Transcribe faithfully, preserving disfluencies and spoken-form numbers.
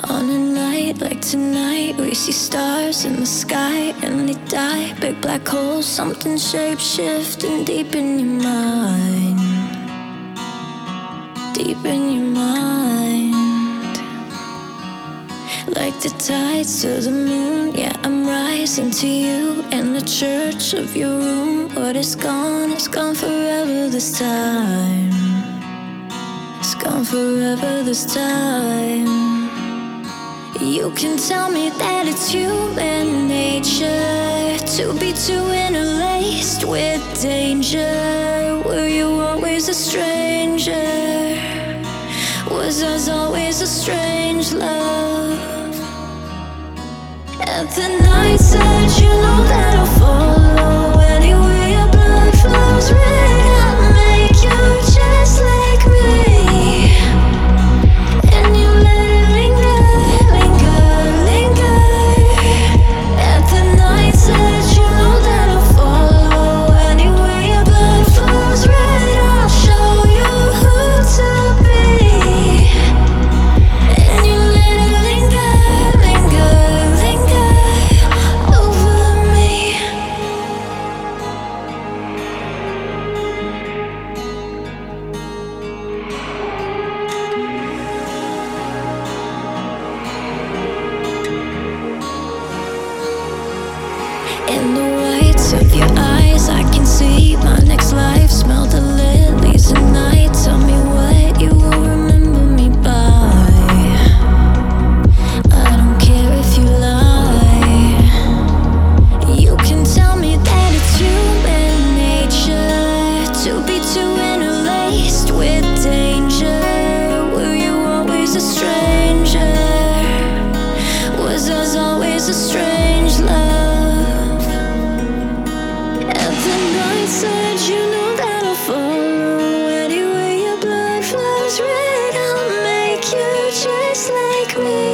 On a night like tonight, we see stars in the sky and they die. Big black holes, something shape-shifting deep in your mind. Deep in your mind. Like the tides to the moon, yeah, I'm rising to you. In the church of your room, what is gone, it's gone forever this time. It's gone forever this time. You can tell me that it's human nature to be too interlaced with danger. Were you always a stranger? Was ours always a strange love? At the night's edge, you know that I'll follow anywhere your blood flows. Red, I'll make you just like me. And you let it linger, linger, linger. At the night's edge, you know that I'll follow anywhere your blood flows. Red, I'll show you who to be. And you let it linger, linger, linger over me. In the whites of your eyes, I can see my next life. Smell the lilies at night. Tell me what you will remember me by. I don't care if you lie. You can tell me that it's human nature to be too interlaced with danger. Were you always a stranger? Was ours always a strange love? At the night's edge, you know that I'll follow anywhere your blood flows. Red, I'll make you just like me.